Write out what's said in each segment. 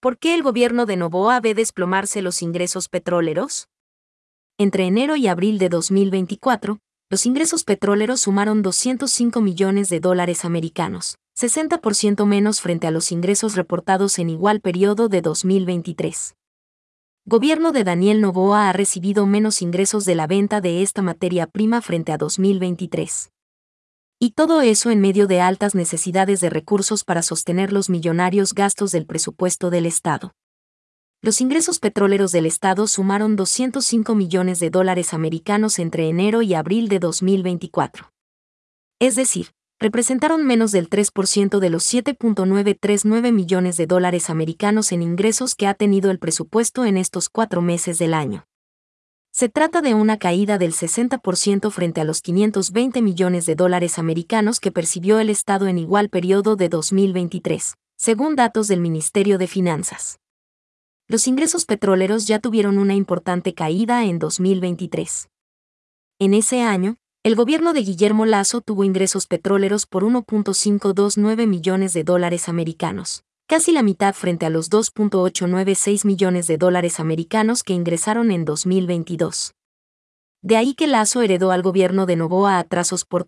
¿Por qué el gobierno de Noboa ve desplomarse los ingresos petroleros? Entre enero y abril de 2024, los ingresos petroleros sumaron 205 millones de dólares americanos, 60% menos frente a los ingresos reportados en igual periodo de 2023. Gobierno de Daniel Noboa ha recibido menos ingresos de la venta de esta materia prima frente a 2023. Y todo eso en medio de altas necesidades de recursos para sostener los millonarios gastos del presupuesto del Estado. Los ingresos petroleros del Estado sumaron 205 millones de dólares americanos entre enero y abril de 2024. Es decir, representaron menos del 3% de los 7.939 millones de dólares americanos en ingresos que ha tenido el presupuesto en estos 4 meses del año. Se trata de una caída del 60% frente a los 520 millones de dólares americanos que percibió el Estado en igual periodo de 2023, según datos del Ministerio de Finanzas. Los ingresos petroleros ya tuvieron una importante caída en 2023. En ese año, el gobierno de Guillermo Lasso tuvo ingresos petroleros por 1.529 millones de dólares americanos, casi la mitad frente a los 2.896 millones de dólares americanos que ingresaron en 2022. De ahí que Lasso heredó al gobierno de Noboa atrasos por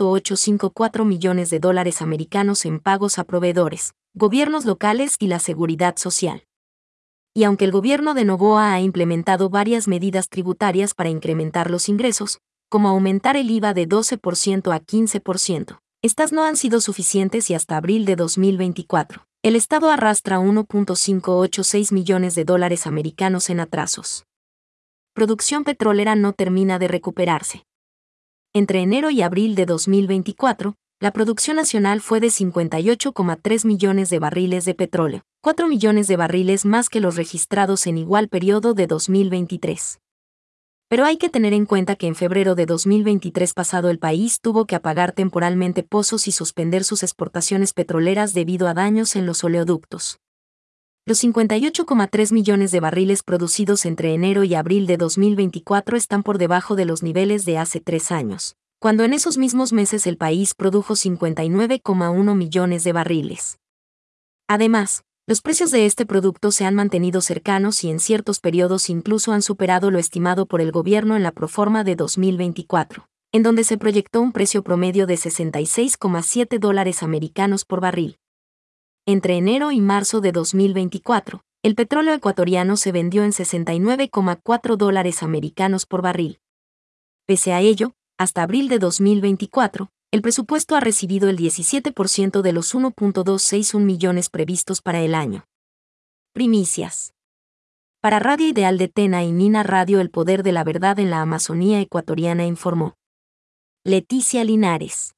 3.854 millones de dólares americanos en pagos a proveedores, gobiernos locales y la seguridad social. Y aunque el gobierno de Noboa ha implementado varias medidas tributarias para incrementar los ingresos, como aumentar el IVA de 12% a 15%, estas no han sido suficientes y hasta abril de 2024, el Estado arrastra 1.586 millones de dólares americanos en atrasos. Producción petrolera no termina de recuperarse. Entre enero y abril de 2024, la producción nacional fue de 58,3 millones de barriles de petróleo, 4 millones de barriles más que los registrados en igual periodo de 2023. Pero hay que tener en cuenta que en febrero de 2023 pasado el país tuvo que apagar temporalmente pozos y suspender sus exportaciones petroleras debido a daños en los oleoductos. Los 58,3 millones de barriles producidos entre enero y abril de 2024 están por debajo de los niveles de hace 3 años, cuando en esos mismos meses el país produjo 59,1 millones de barriles. Además, los precios de este producto se han mantenido cercanos y en ciertos periodos incluso han superado lo estimado por el gobierno en la proforma de 2024, en donde se proyectó un precio promedio de 66,7 dólares americanos por barril. Entre enero y marzo de 2024, el petróleo ecuatoriano se vendió en 69,4 dólares americanos por barril. Pese a ello, hasta abril de 2024, el presupuesto ha recibido el 17% de los 1.261 millones previstos para el año. Primicias. Para Radio Ideal de Tena y Nina Radio, el poder de la verdad en la Amazonía ecuatoriana, informó Leticia Linares.